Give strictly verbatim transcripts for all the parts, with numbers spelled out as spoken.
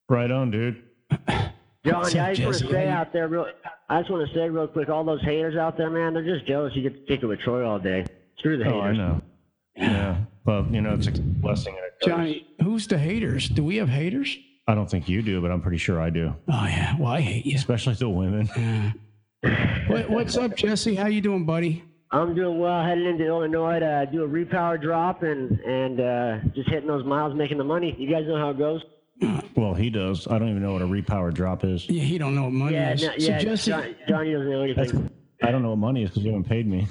Right on, dude. John, yeah, I just want Jesse? to say How out there, real, I just want to say real quick, all those haters out there, man, they're just jealous you get to kick it with Troy all day. Screw the Oh, I haters. know. Yeah. Well, you know, it's a blessing. And a curse. Johnny, who's the haters? Do we have haters? I don't think you do, but I'm pretty sure I do. Oh yeah, well I hate you. Especially the women. What, what's up, Jesse? How you doing, buddy? I'm doing well, heading into Illinois to do a repower drop and and uh, just hitting those miles, making the money. You guys know how it goes. Well, he does. I don't even know what a repower drop is. Yeah, he don't know what money Yeah, is. no, so yeah. Jesse, John, Johnny doesn't know anything. I don't know what money is because you haven't paid me.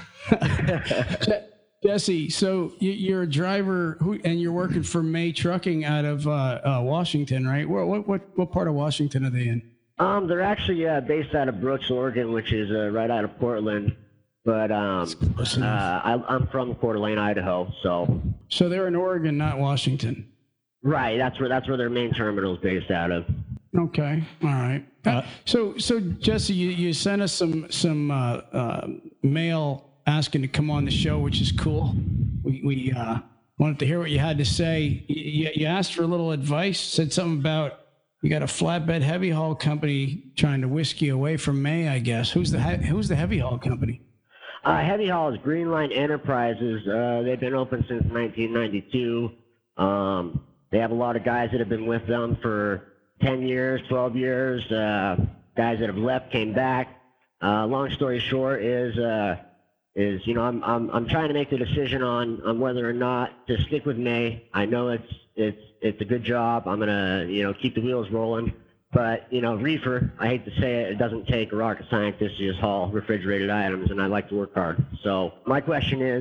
Jesse, so you, you're a driver who, and you're working for May Trucking out of uh, uh, Washington, right? What, what what what part of Washington are they in? Um, they're actually uh, based out of Brooks, Oregon, which is uh, right out of Portland. But um, uh, I, I'm from Coeur d'Alene, Idaho. So So they're in Oregon, not Washington. right, that's where that's where their main terminal is based out of. Okay, all right. Uh, so so Jesse, you, you sent us some some uh, uh, mail asking to come on the show, which is cool. We we uh, wanted to hear what you had to say. You, you asked for a little advice. Said something about you got a flatbed heavy haul company trying to whisk you away from May. I guess who's the he- who's the heavy haul company? Uh, Heavy Haul is Greenline Enterprises. Uh, they've been open since nineteen ninety-two. Um, they have a lot of guys that have been with them for ten years, twelve years. Uh, guys that have left came back. Uh, long story short is, uh, is you know, I'm I'm I'm trying to make the decision on on whether or not to stick with May. I know it's it's it's a good job. I'm gonna you know keep the wheels rolling. But, you know, reefer, I hate to say it, it doesn't take a rocket scientist to just haul refrigerated items, and I like to work hard. So my question is,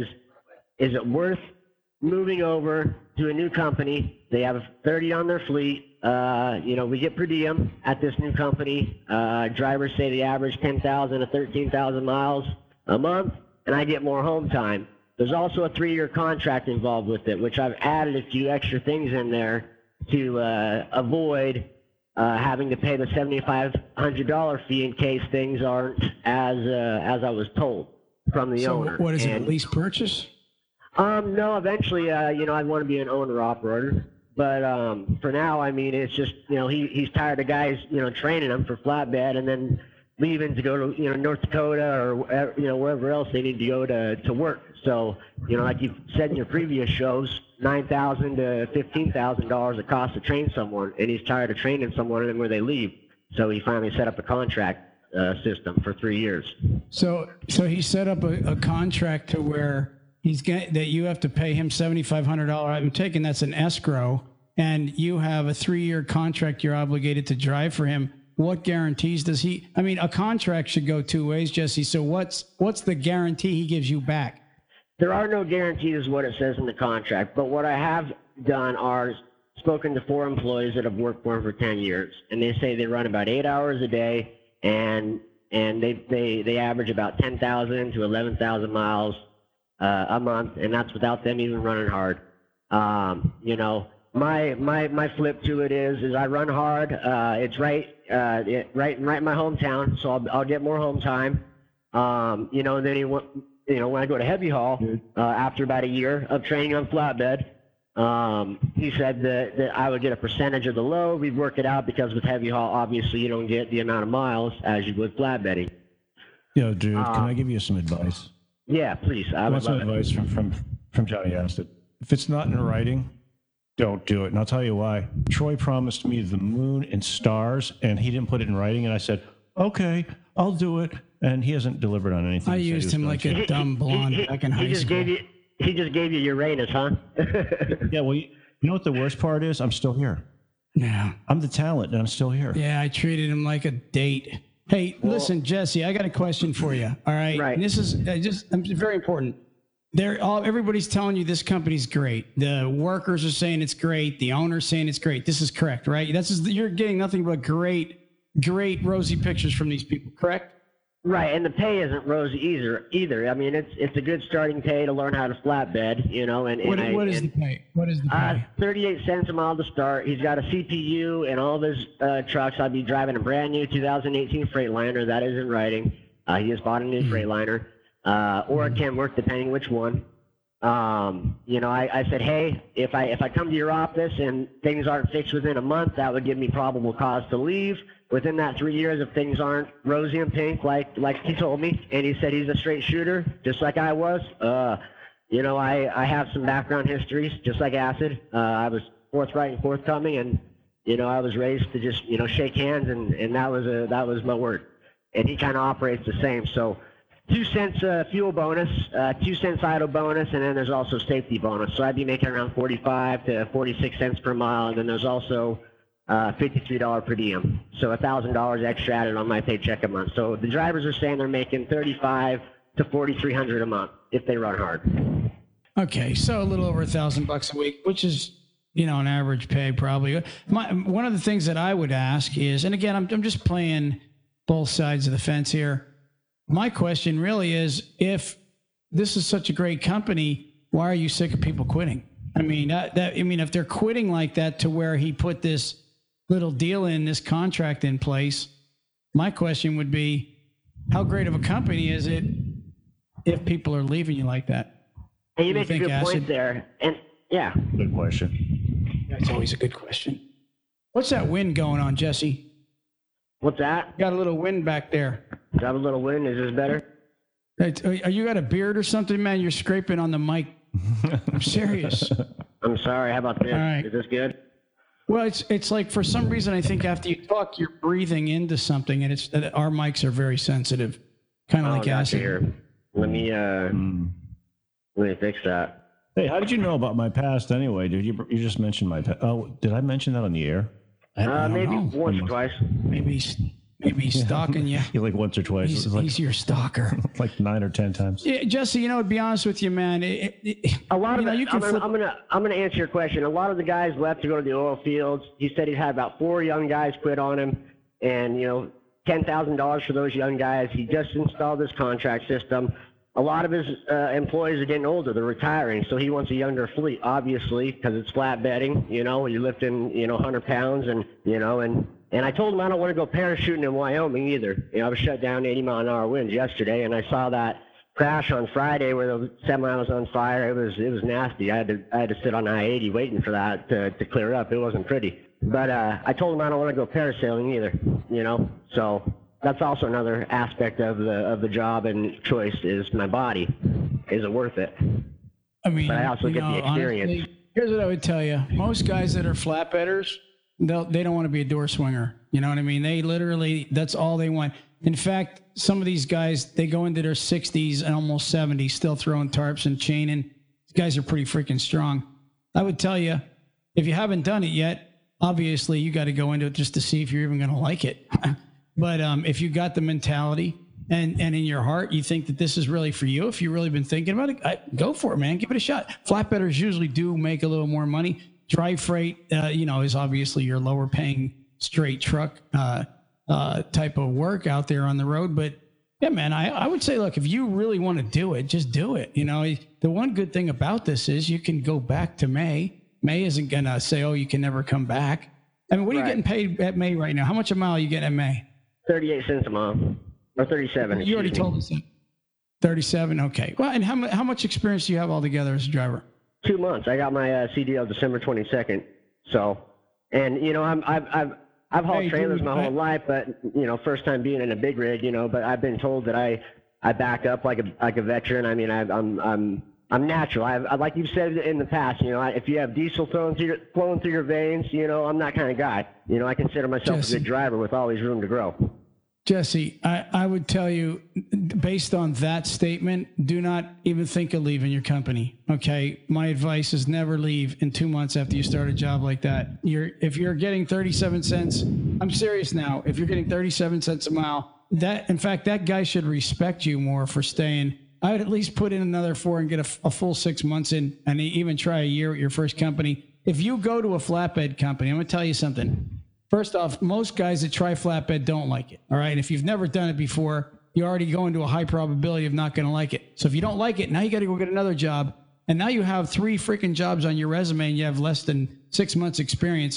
is it worth moving over to a new company? They have thirty on their fleet. Uh, you know, we get per diem at this new company. Uh, drivers say they average ten thousand to thirteen thousand miles a month, and I get more home time. There's also a three-year contract involved with it, which I've added a few extra things in there to uh, avoid Uh, having to pay the seventy-five hundred dollars fee in case things aren't as uh, as I was told from the So owner. what is it? And, A lease purchase? Um, no, eventually, uh, you know, I want to be an owner operator, but um, for now, I mean, it's just you know he he's tired of guys you know training him for flatbed and then leaving to go to you know North Dakota or wherever- you know wherever else they need to go to to work. So you know, like you've said in your previous shows, nine thousand to fifteen thousand dollars it costs to train someone, and he's tired of training someone and where they leave. So he finally set up a contract uh, system for three years. So so he set up a, a contract to where he's get, that you have to pay him seventy-five hundred dollars. I'm taking that's an escrow, and you have a three-year contract you're obligated to drive for him. What guarantees does he? I mean, a contract should go two ways, Jesse. So what's what's the guarantee he gives you back? There are no guarantees, is what it says in the contract. But what I have done are spoken to four employees that have worked for him for ten years, and they say they run about eight hours a day, and and they they they average about ten thousand to eleven thousand miles uh, a month, and that's without them even running hard. Um, you know, my my my flip to it is is I run hard. Uh, it's right uh, it, right right in my hometown, so I'll I'll get more home time. Um, you know, and then he went. You know, when I go to heavy haul, uh, after about a year of training on flatbed, um, he said that, that I would get a percentage of the load. We'd work it out because with heavy haul, obviously, you don't get the amount of miles as you would flatbedding. Yo, dude, Uh, can I give you some advice? Yeah, please. I I would want some love it. advice from, from, from Johnny Aston. If it's not in writing, don't do it. And I'll tell you why. Troy promised me the moon and stars, and he didn't put it in writing. And I said, okay, I'll do it. And he hasn't delivered on anything. I he said he used was him going like to. a dumb blonde he, back in he high just school. gave you he just gave you Uranus, huh? Yeah, well, you, you know what the worst part is? I'm still here. Yeah. I'm the talent, and I'm still here. Yeah, I treated him like a date. Hey, listen, Jesse, I got a question for you. All right. Right. And this is uh, just um, very important. They're all everybody's telling you this company's great. The workers are saying it's great. The owner's saying it's great. This is correct, right? This is you're getting nothing but great, great rosy pictures from these people, correct? Right, and the pay isn't rosy either. Either, I mean, it's it's a good starting pay to learn how to flatbed, you know. And, and What, I, what is and, the pay? What is the Uh, pay? thirty-eight cents a mile to start. He's got a C P U and all of his uh, trucks. I'd be driving a brand new two thousand eighteen Freightliner. That is in writing. Uh, he just bought a new Freightliner, uh, or a Kenworth, depending which one. Um, you know, I, I said, hey, if I if I come to your office and things aren't fixed within a month, that would give me probable cause to leave. Within that three years, if things aren't rosy and pink, like like he told me, and he said he's a straight shooter, just like I was. Uh, you know, I, I have some background histories, just like Acid. Uh, I was forthright and forthcoming, and you know, I was raised to just you know shake hands, and, and that was a that was my word. And he kind of operates the same. So, two cents uh, fuel bonus, uh, two cents idle bonus, and then there's also safety bonus. So I'd be making around forty-five to forty-six cents per mile, and then there's also uh, fifty-three dollars per diem. So one thousand dollars extra added on my paycheck a month. So the drivers are saying they're making thirty-five to forty-three hundred a month if they run hard. Okay, so a little over a thousand bucks a week, which is, you know, an average pay probably. My, one of the things that I would ask is, and again, I'm, I'm just playing both sides of the fence here. My question really is, if this is such a great company, why are you sick of people quitting? I mean, that, that, I mean, if they're quitting like that to where he put this little deal in, this contract in place, my question would be, how great of a company is it if people are leaving you like that? And you Do make you a good think, point Acid? there. And yeah, Good question. That's always a good question. What's that wind going on, Jesse? what's that? Got a little wind back there. Got a little wind. Is this better? Hey, Are you got a beard or something, man? You're scraping on the mic. I'm serious. I'm sorry. How about this? All right. Is this good? Well, it's it's like for some reason I think after you talk, you're breathing into something, and it's our mics are very sensitive, kind of Oh, like gotcha acid. here. Let me uh, Mm. let me fix that. Hey, how did you know about my past anyway? Did you you just mention my past? Oh, did I mention that on the air? I, I Uh, don't maybe know. once or twice. Maybe he's, maybe he's stalking you. You like once or twice? He's, It's like, he's your stalker. like nine or ten times. Yeah, Jesse, you know, to be honest with you, man, it, it, A lot you of know, the, you can I'm, gonna, flip. I'm gonna I'm gonna answer your question. A lot of the guys left to go to the oil fields. He said he had about four young guys quit on him, and you know, ten thousand dollars for those young guys. He just installed this contract system. A lot of his uh, employees are getting older; they're retiring, so he wants a younger fleet, obviously, because it's flatbedding. You know, you're lifting, you know, one hundred pounds, and you know, and and I told him I don't want to go parachuting in Wyoming either. You know, I was shut down eighty mile an hour winds yesterday, and I saw that crash on Friday where the semi was on fire. It was it was nasty. I had to I had to sit on I eighty waiting for that to to clear up. It wasn't pretty. But uh, I told him I don't want to go parasailing either. You know, so that's also another aspect of the of the job and choice is my body. Is it worth it? I mean, But I also you get know, the experience. honestly, here's what I would tell you: most guys that are flatbedders, they they don't want to be a door swinger. You know what I mean? They literally, that's all they want. In fact, some of these guys, they go into their sixties and almost seventies, still throwing tarps and chaining. These guys are pretty freaking strong. I would tell you, if you haven't done it yet, obviously you got to go into it just to see if you're even going to like it. But um, if you got the mentality and, and in your heart, you think that this is really for you, if you've really been thinking about it, I, go for it, man. Give it a shot. Flatbedders usually do make a little more money. Dry freight, uh, you know, is obviously your lower paying straight truck uh, uh, type of work out there on the road. But yeah, man, I, I would say, look, if you really want to do it, just do it. You know, the one good thing about this is you can go back to May. May isn't going to say, oh, you can never come back. I mean, what are you Right. getting paid at May right now? How much a mile are you getting at May? thirty-eight cents a mile, or thirty-seven. You already excuse me. told us that. thirty-seven, okay. Well, and how, mu- how much experience do you have altogether as a driver? Two months. I got my uh, C D L December twenty-second. So, and you know, I'm I've I've I've hauled Hey, trailers dude, my I- whole life, but you know, first time being in a big rig, you know. But I've been told that I I back up like a like a veteran. I mean, I, I'm I'm I'm natural. I've, I like you've said in the past. You know, I, if you have diesel flowing through your, flowing through your veins, you know, I'm that kind of guy. You know, I consider myself Jesse. a good driver with always room to grow. Jesse, I, I would tell you, based on that statement, do not even think of leaving your company. Okay, my advice is never leave in two months after you start a job like that. You're if you're getting thirty-seven cents, I'm serious now. If you're getting thirty-seven cents a mile, that in fact that guy should respect you more for staying. I would at least put in another four and get a, a full six months in, and even try a year at your first company. If you go to a flatbed company, I'm going to tell you something. First off, most guys that try flatbed don't like it. All right. If you've never done it before, you already go into a high probability of not going to like it. So if you don't like it, now you got to go get another job. And now you have three freaking jobs on your resume and you have less than six months experience.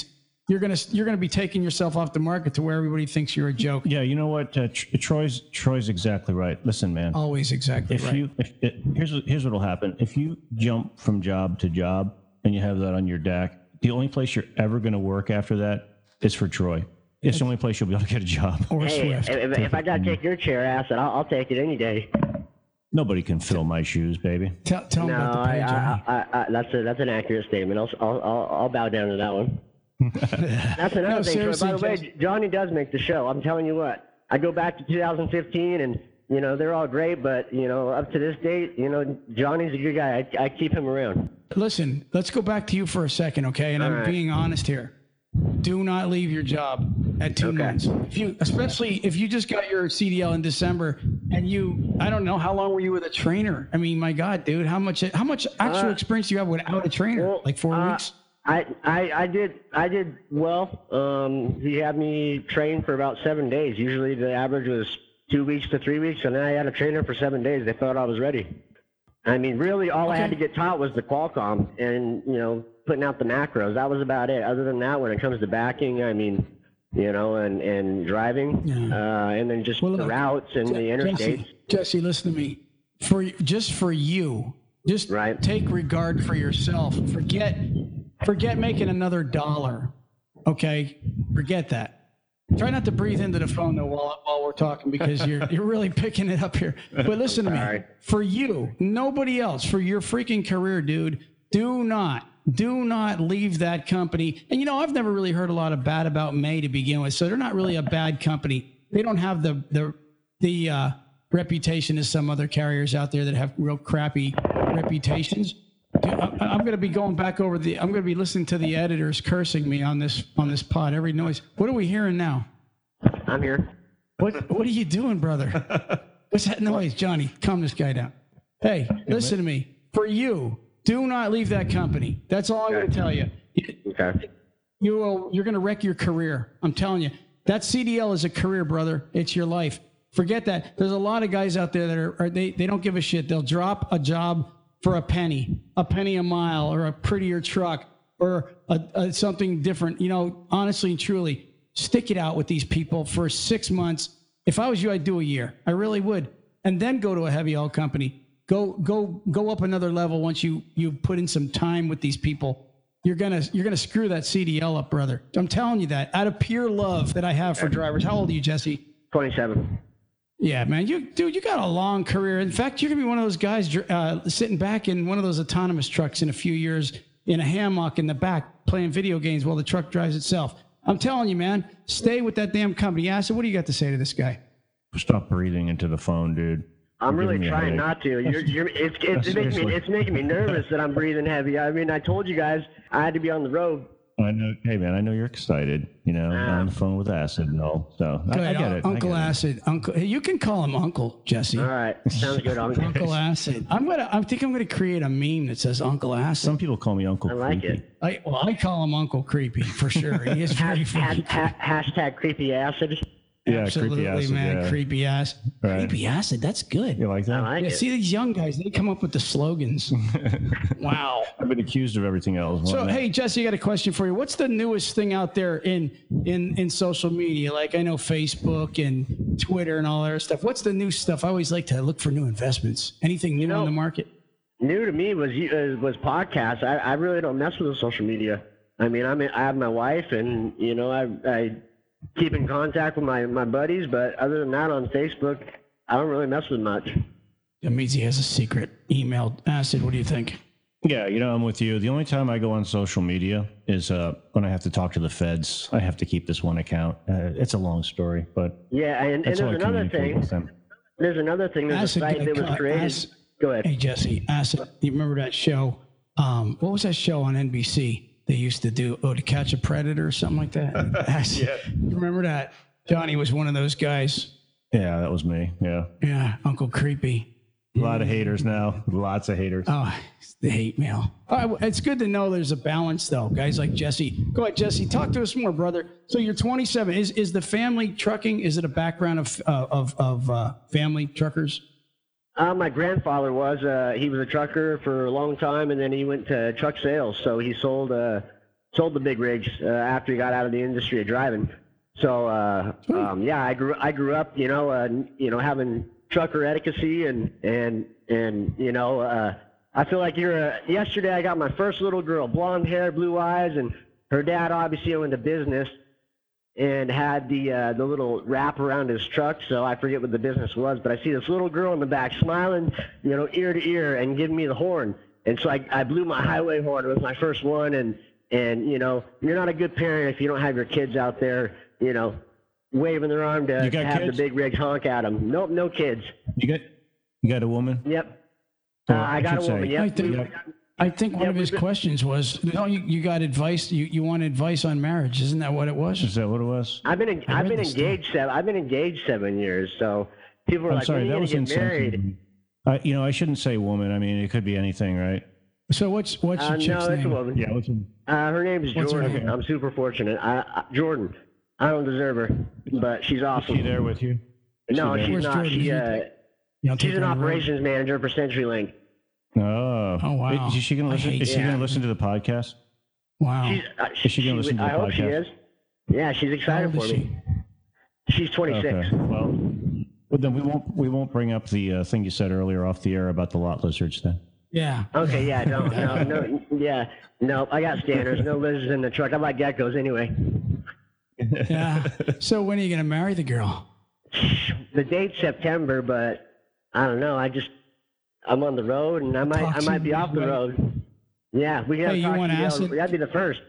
you're gonna you're gonna be taking yourself off the market to where everybody thinks you're a joke. Yeah, you know what? Uh, Tr- Troy's Troy's exactly right. Listen, man. Always exactly If right. you if it, here's what- here's what'll happen. If you jump from job to job and you have that on your deck, the only place you're ever going to work after that is for Troy. It's the only place you'll be able to get a job. or Hey, Swift. if, if I got to take your chair, acid, I'll, I'll take it any day. Nobody can fill my shoes, baby. Tell, tell No, them about the I, page. Johnny. I, I, I, that's a that's an accurate statement. I'll I'll I'll, I'll bow down to that one. That's another No, thing. Troy. seriously, By the way, Jesse. Johnny does make the show. I'm telling you what. I go back to two thousand fifteen, and you know they're all great, but you know up to this date, you know Johnny's a good guy. I, I keep him around. Listen, let's go back to you for a second, okay? And I'm right. being honest here. Do not leave your job at two Okay. months. If you, especially if you just got your C D L in December and you, I don't know, how long were you with a trainer? I mean, my God, dude, how much how much actual Uh, experience do you have without a trainer? Well, Like four uh, weeks? I, I I did I did well. Um, he had me train for about seven days. Usually the average was two weeks to three weeks, and then I had a trainer for seven days. They thought I was ready. I mean, really, all I had to Okay. get taught was the Qualcomm and you know putting out the macros. That was about it. Other than that, when it comes to backing, I mean, you know, and and driving, Yeah. uh, and then just Well, the look, routes and the interstates. Jesse, Jesse, listen to me. For just for you, just Right. take regard for yourself. Forget forget making another dollar. Okay? Forget that. Try not to breathe into the phone though while, while we're talking because you're you're really picking it up here. But listen to me. Sorry. For you, nobody else, for your freaking career, dude, do not, do not leave that company. And you know, I've never really heard a lot of bad about May to begin with, so they're not really a bad company. They don't have the the the uh, reputation as some other carriers out there that have real crappy reputations. I- I'm going to be going back over the. I'm going to be listening to the editors cursing me on this on this pod. Every noise. What are we hearing now? I'm here. What What are you doing, brother? What's that noise, Johnny? Calm this guy down. Hey, listen to me. For you, do not leave that company. That's all I'm going to tell you. Okay. You will. You're going to wreck your career. I'm telling you. That C D L is a career, brother. It's your life. Forget that. There's a lot of guys out there that are, are they they don't give a shit. They'll drop a job for a penny, a penny a mile, or a prettier truck, or a, a, something different. You know, honestly and truly, stick it out with these people for six months. If I was you, I'd do a year. I really would, and then go to a heavy oil company. Go go go up another level once you you put in some time with these people. You're gonna you're gonna screw that C D L up, brother. I'm telling you that out of pure love that I have for drivers. How old are you, Jesse? twenty-seven. Yeah, man, you dude, you got a long career. In fact, you're gonna be one of those guys uh, sitting back in one of those autonomous trucks in a few years in a hammock in the back playing video games while the truck drives itself. I'm telling you, man, stay with that damn company. Acid, what do you got to say to this guy? Stop breathing into the phone, dude. I'm You're really giving me a trying headache. not to. You're, you're, it's it's, making me, Seriously. it's making me nervous that I'm breathing heavy. I mean, I told you guys I had to be on the road. I know. Hey, man, I know you're excited. You know, Yeah. on the phone with acid and all. So I, Go I ahead, get it. I Uncle get it. Acid. Uncle, hey, you can call him Uncle Jesse. All right, sounds good. I'm, Uncle Acid. I'm gonna. I think I'm gonna create a meme that says Uncle Acid. Some people call me Uncle I like Creepy. it. I, well, I call him Uncle Creepy for sure. He is very Hash, funny. ha, hashtag creepy acid. Yeah, Absolutely, creepy acid. man. Yeah. Creepy ass. Right. Creepy acid. That's good. You like that? I like Yeah, it. see these young guys, they come up with the slogans. Wow. I've been accused of everything else. So Why not? hey, Jesse, I got a question for you. What's the newest thing out there in in in social media? Like I know Facebook and Twitter and all that other stuff. What's the new stuff? I always like to look for new investments. Anything new know- on the market? New to me was uh, was podcasts. I, I really don't mess with the social media. I mean, I'm I have my wife, and you know, I I keep in contact with my my buddies, but other than that, on Facebook, I don't really mess with much. That means he has a secret email. Acid, what do you think? Yeah, you know, I'm with you. The only time I go on social media is uh, when I have to talk to the feds. I have to keep this one account. Uh, it's a long story, but Yeah, and, and that's there's how I another communicate thing. with them. There's another thing. There's Acid, a site that was uh, created. Acid- Go ahead. Hey, Jesse, Acid, you remember that show? Um, what was that show on N B C they used to do? Oh, To Catch a Predator or something like that? Acid, you remember that? Johnny was one of those guys. Yeah, that was me. Yeah. Yeah, Uncle Creepy. A lot of haters now. Lots of haters. Oh, it's the hate mail. All right, well, it's good to know there's a balance, though. Guys like Jesse. Go ahead, Jesse. Talk to us more, brother. So you're twenty-seven. Is is the family trucking? Is it a background of uh, of of uh, family truckers? Uh, my grandfather was. Uh, he was a trucker for a long time, and then he went to truck sales. So he sold uh, sold the big rigs uh, after he got out of the industry of driving. So uh, um, yeah, I grew I grew up, you know, uh, you know, having trucker etiquette, and and and you know, uh, I feel like you're. A, yesterday, I got my first little girl, blonde hair, blue eyes, and her dad obviously owned a business and had the uh, the little wrap around his truck. So I forget what the business was, but I see this little girl in the back smiling, you know, ear to ear, and giving me the horn. And so I, I blew my highway horn. It was my first one, and and you know, you're not a good parent if you don't have your kids out there, you know, waving their arm to, to have kids? The big rigs honk at them. Nope, no kids. You got you got a woman? Yep. Uh, I, I got a woman. Say. Yep. I think, I think one yeah, of his been, questions was, no, you, you got advice. You you want advice on marriage? Isn't that what it was? Is that what it was? I've been I've been engaged seven. I've been engaged seven years. So people are I'm like, sorry, when that are was you gonna get married? I, you know, I shouldn't say woman. I mean, it could be anything, right? So what's what's your uh, chick's no, name? it's a woman. Yeah, what's her, uh, her name is what's Jordan. her name? I'm super fortunate. I, I, Jordan. I don't deserve her, but she's awesome. Is she there with you? Is no, she she's Where's not. Jordan? She, uh, she's an operations manager for CenturyLink. Oh. Oh, wow. Is she going to listen? Is she yeah. going to listen to the podcast? Wow. She's, uh, Is she going to listen to the I podcast? hope she is. Yeah, she's excited How for old is me. She's twenty-six. Okay. Well, well, then we won't we won't bring up the uh, thing you said earlier off the air about the lot lizards then. Yeah. Okay, yeah, no, no, no, yeah, no, I got standards. No lizards in the truck. I like geckos anyway. Yeah. So when are you going to marry the girl? The date's September, but I don't know. I just I'm on the road, and I might I might be off the road. Yeah, we got Hey, to you want talk acid? to That'd be the first.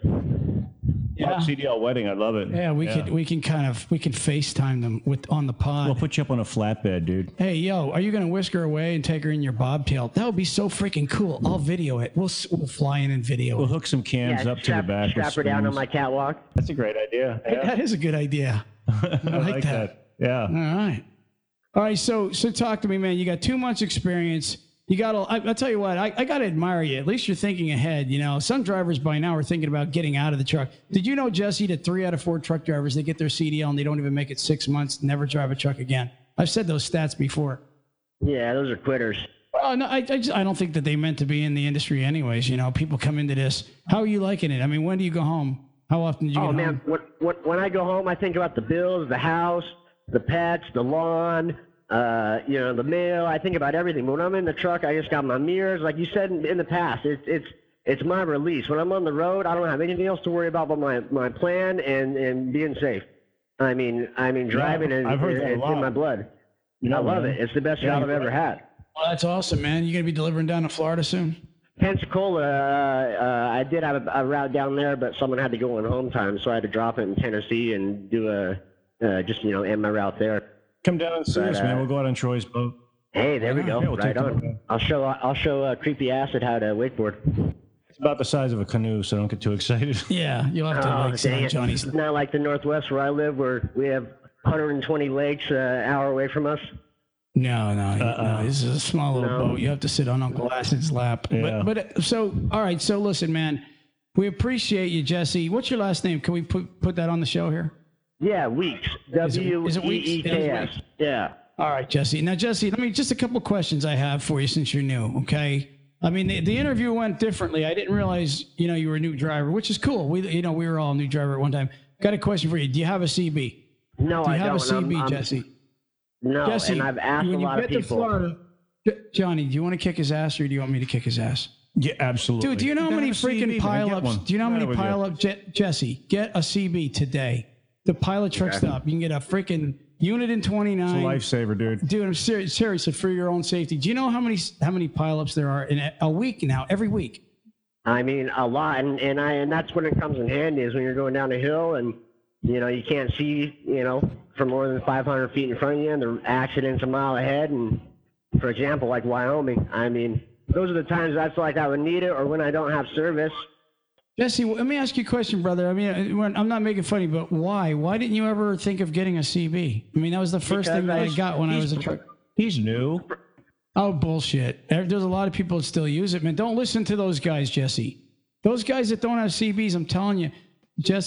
Yeah. C D L wedding, I love it. Yeah, we yeah. could we can kind of we can FaceTime them with on the pod. We'll put you up on a flatbed, dude. Hey, yo, are you going to whisk her away and take her in your bobtail? That would be so freaking cool. I'll video it. We'll, s- we'll fly in and video We'll it. hook some cans Yeah, up strap, to the back. strap with her down on spoons. my catwalk. That's a great idea. Hey, Yeah. that is a good idea. I like like that. that. Yeah. All right. All right. So, so talk to me, man. You got two months experience. You got to, I, I'll tell you what, I, I got to admire you. At least you're thinking ahead. You know, some drivers by now are thinking about getting out of the truck. Did you know, Jesse, that three out of four truck drivers, they get their C D L and they don't even make it six months, never drive a truck again? I've said those stats before. Yeah, those are quitters. Well, no, I, I, just, I don't think that they meant to be in the industry anyways. You know, people come into this. How are you liking it? I mean, when do you go home? How often do you Oh get man, home? what, what, when I go home, I think about the bills, the house, the pets, the lawn, uh, you know, the mail. I think about everything. But when I'm in the truck, I just got my mirrors. Like you said in, in the past, it's it's it's my release. When I'm on the road, I don't have anything else to worry about but my, my plan and, and being safe. I mean, I mean, driving Yeah, and I've heard that a it's lot. in my blood. Yeah, I love man. it. It's the best Yeah, job I've you're ever right. had. Well, that's awesome, man. You going to be delivering down to Florida soon? Pensacola, uh, uh, I did have a, a route down there, but someone had to go on home time, so I had to drop it in Tennessee and do a uh, just you know end my route there. Come down and see But, us, man. uh, We'll go out on Troy's boat. Hey, there we Yeah, go. yeah, we'll right take them on. down. I'll show I'll show uh, Creepy Acid how to wakeboard. It's about the size of a canoe, so don't get too excited. Yeah, you'll have to Oh, like sit dang on it. Johnny's. It's not like the Northwest where I live, where we have one hundred twenty lakes uh, an hour away from us. No, no, Uh-uh. no. This is a small little No. boat. You have to sit on Uncle Acid's lap. Yeah. But, but so, all right. So listen, man, we appreciate you, Jesse. What's your last name? Can we put put that on the show here? Yeah, Weeks. Is it- W is it E Weeks? E K S. Weeks. Yeah. All right, Jesse. Now, Jesse, let me just a couple questions I have for you since you're new. Okay. I mean, the, the interview went differently. I didn't realize, you know, you were a new driver, which is cool. We, you know, we were all a new driver at one time. Got a question for you. Do you have a C B? No, Do you I have don't. a C B, I'm, I'm, Jesse? no, Jesse, and I've asked a when you lot get of to people. Florida, J- Johnny, do you want to kick his ass or do you want me to kick his ass? Yeah, absolutely. Dude, do you know how many freaking pileups? Do you know how many pileups? Je- Jesse, get a C B today. The pilot truck Okay. stop. You can get a freaking unit in twenty-nine. Lifesaver, dude. Dude, I'm serious. Seriously, for your own safety. Do you know how many how many pileups there are in a, a week now? Every week. I mean, a lot, and, and I and that's when it comes in handy is when you're going down a hill and you know you can't see you know for more than five hundred feet in front of you, and the accident's a mile ahead. And for example, like Wyoming, I mean, those are the times I feel like I would need it, or when I don't have service. Jesse, let me ask you a question, brother. I mean, when- I'm not making funny, but why? Why didn't you ever think of getting a C B? I mean, that was the first Because thing that I I- got when I was He's, a truck. he's new. Oh, bullshit. There- There's a lot of people that still use it, man. Don't listen to those guys, Jesse. Those guys that don't have C Bs, I'm telling you, Jesse,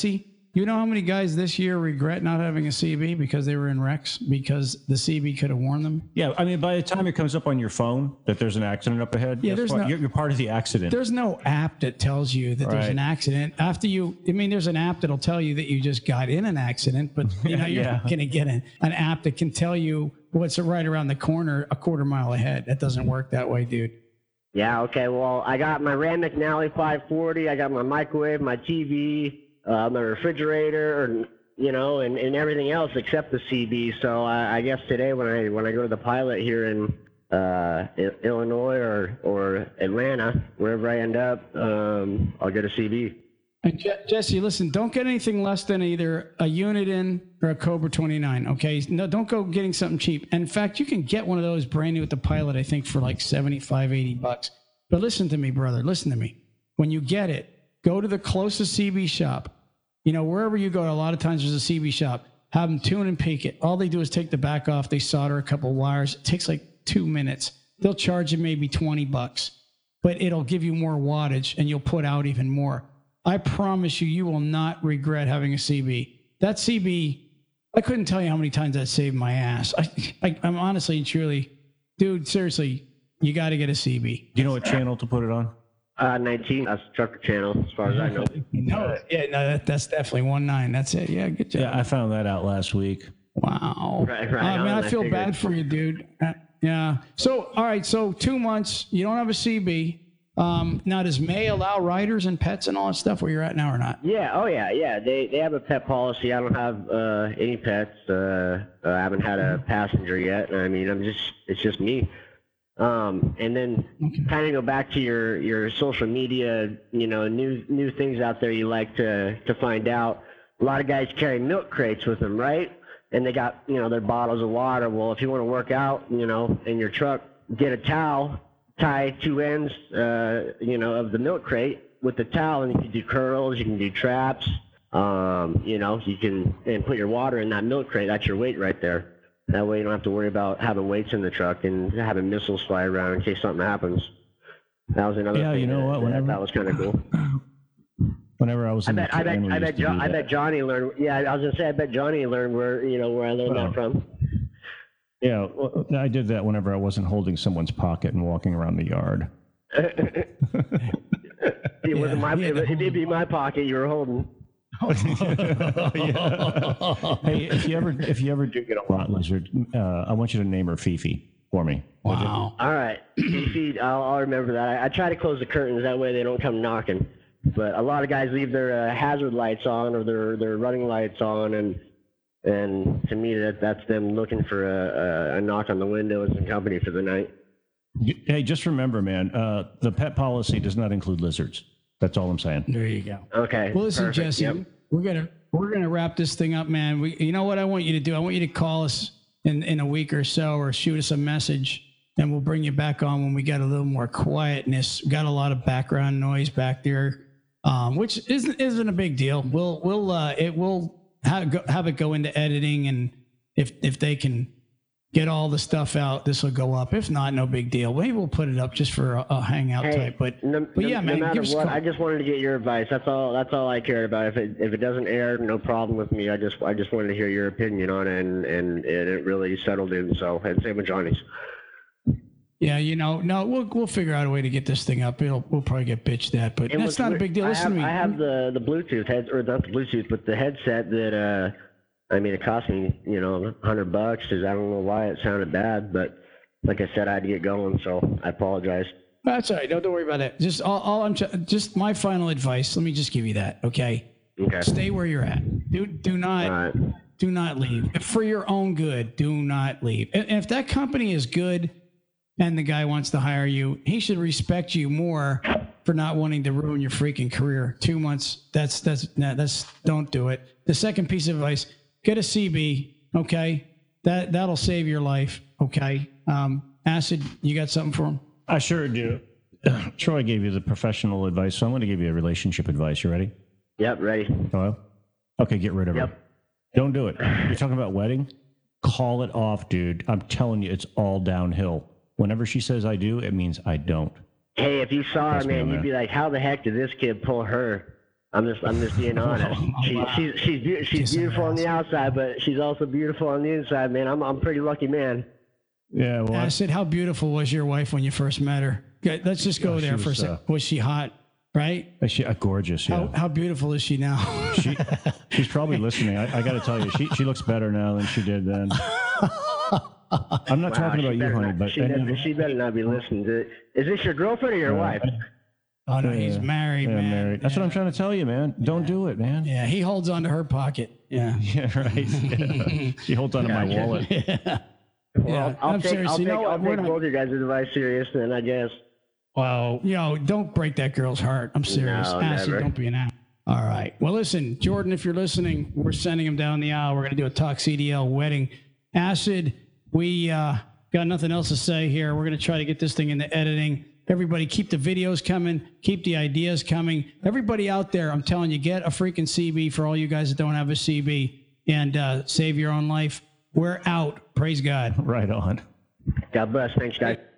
You know how many guys this year regret not having a C B because they were in wrecks because the C B could have warned them? Yeah, I mean, by the time it comes up on your phone that there's an accident up ahead, Yeah, that's there's why- no- you're, you're part of the accident. There's no app that tells you that there's Right. an accident after you. I mean, there's an app that'll tell you that you just got in an accident, but you know you're Yeah. not going to get an, an app that can tell you what's right around the corner a quarter mile ahead. That doesn't work that way, dude. Yeah, okay. Well, I got my Rand McNally five forty. I got my microwave, my T V, uh, my refrigerator, and you know, and, and everything else except the C B. So I, I guess today when I when I go to the pilot here in uh, I- Illinois or or Atlanta, wherever I end up, um, I'll get a C B. And Je- Jesse, listen, don't get anything less than either a Uniden or a Cobra twenty-nine, okay? No, don't go getting something cheap. And in fact, you can get one of those brand new with the Pilot, I think, for like seventy-five, eighty bucks. But listen to me, brother, listen to me. When you get it, go to the closest C B shop. You know, wherever you go, a lot of times there's a C B shop. Have them tune and peak it. All they do is take the back off. They solder a couple wires. It takes like two minutes. They'll charge you maybe twenty bucks, but it'll give you more wattage and you'll put out even more. I promise you, you will not regret having a C B. That C B, I couldn't tell you how many times that saved my ass. I, I, I'm honestly and truly, dude, seriously, you got to get a C B. Do you know what channel to put it on? Uh, nineteen. That's trucker channel, as far as I know. No, yeah, no, that, that's definitely one nine. That's it. Yeah, good job. Yeah, I found that out last week. Wow. Right, right I mean, on, I I feel figured. bad for you, dude. Uh, yeah. So, all right. So, two months. You don't have a C B. Um, now, does May allow riders and pets and all that stuff where you're at now or not? Yeah, oh yeah, yeah. They they have a pet policy. I don't have uh, any pets. Uh, uh, I haven't had a passenger yet. I mean, I'm just it's just me. Um, and then Okay. kind of go back to your your social media. You know, new new things out there you like to to find out. A lot of guys carry milk crates with them, right? And they got you know their bottles of water. Well, if you want to work out, you know, in your truck, get a towel. Tie two ends, uh, you know, of the milk crate with the towel, and you can do curls, you can do traps, um, you know, you can and put your water in that milk crate. That's your weight right there. That way, you don't have to worry about having weights in the truck and having missiles fly around in case something happens. That was another. Yeah, thing you know that, what, that, whenever- that was kind of cool. Whenever I was I in bet, the I bet, can, we I used bet, to jo- do I that. bet Johnny learned. Yeah, I was gonna say, I bet Johnny learned where you know where I learned Well, that from. Yeah, well, I did that whenever I wasn't holding someone's pocket and walking around the yard. It wasn't my. yeah, It, the it'd be my pocket you were holding. Hey, if you ever if you ever do get a lot lizard, uh, I want you to name her Fifi for me. Wow. All right, Fifi, I'll, I'll remember that. I, I try to close the curtains that way they don't come knocking. But a lot of guys leave their uh, hazard lights on or their their running lights on, and and to me that that's them looking for a, a, a knock on the window and some company for the night. Hey, just remember, man, uh, the pet policy does not include lizards. That's all I'm saying. There you go. Okay. Well, listen, perfect, Jesse, yep. we're gonna we're gonna wrap this thing up, man. We, you know what I want you to do? I want you to call us in in a week or so, or shoot us a message, and we'll bring you back on when we got a little more quietness. We got a lot of background noise back there, um, which isn't isn't a big deal. We'll we'll uh, it will have, go, have it go into editing, and if if they can get all the stuff out, this will go up. If not, no big deal. Maybe we'll put it up just for a, a hangout Hey, type. But no, but no- yeah, man, no matter give us a what, call. I just wanted to get your advice. That's all. That's all I cared about. If it if it doesn't air, no problem with me. I just I just wanted to hear your opinion on it, and and, and it really settled in. So and same with Johnny's. Yeah, you know, no, we'll we'll figure out a way to get this thing up. It'll we'll probably get pitched at, but And that's what's not a weird- big deal. I Listen have, to me. I have the the Bluetooth head, or not the Bluetooth, but the headset that uh, I mean, it cost me you know a hundred bucks. Cause I don't know why it sounded bad, but like I said, I had to get going, so I apologize. That's all right. Don't, don't worry about it. Just all, all I'm tr- just my final advice. Let me just give you that. Okay, Okay. stay where you're at. Do do not All right. do not leave for your own good. Do not leave. And if that company is good and the guy wants to hire you, he should respect you more for not wanting to ruin your freaking career. Two months. That's that's nah, that's don't do it. The second piece of advice: get a C B. Okay, that that'll save your life. Okay, um, Acid, you got something for him? I sure do. Troy gave you the professional advice, so I'm going to give you a relationship advice. You ready? Yep. Ready. Hello? Okay, get rid of her. Yep. Don't do it. You're talking about wedding? Call it off, dude. I'm telling you, it's all downhill. Whenever she says I do, it means I don't. Hey, if you saw her, Trust me man, on you'd that. be like, "How the heck did this kid pull her?" I'm just, I'm just being honest. She, she's, she's, be- she's beautiful on the outside, but she's also beautiful on the inside, man. I'm, I'm a pretty lucky man. Yeah. Well, I said, how beautiful was your wife when you first met her? Okay, let's just go Oh, she there for a was, second. uh, Was she hot? Right? she, uh, gorgeous. Yeah. How, how beautiful is she now? She, she's probably listening. I, I got to tell you, she she looks better now than she did then. I'm not Wow, talking she about you, better honey, not- but she, any better, of the- she better not be listening to it. Is this your girlfriend or your wife? Oh, no, he's Yeah. married, yeah, man. married. That's what I'm trying to tell you, man. Don't do it, man. Yeah, he holds on to her pocket. Yeah. Yeah, right. Yeah. She holds onto my wallet. Well, Yeah, I'll I'm take, serious. I'll You take, know what? I'll We're take not- both your guys' advice serious, then I guess. Well, you know, don't break that girl's heart. I'm serious. No, Acid, never. don't be an ass. All right. Well, listen, Jordan, if you're listening, we're sending him down the aisle. We're going to do a Talk C D L wedding. Acid, we uh, got nothing else to say here. We're going to try to get this thing into editing. Everybody, keep the videos coming. Keep the ideas coming. Everybody out there, I'm telling you, get a freaking C B for all you guys that don't have a C B and uh, save your own life. We're out. Praise God. Right on. God bless. Thanks, guys.